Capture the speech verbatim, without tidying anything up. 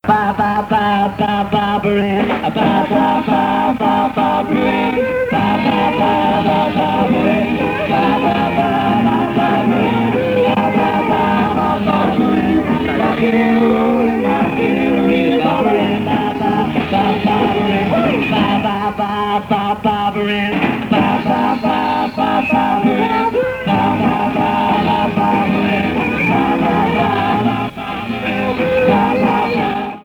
ba ba ba ba Barbarin, ba ba ba ba ba Barbarin, ba ba ba ba Barbarin, ba ba ba ba Barbarin, ba ba ba ba Barbarin, rockin' and rollin', rockin' and reelin', Barbarin, ba ba ba Barbarin, ba ba ba ba Barbarin, ba ba ba ba Barbarin.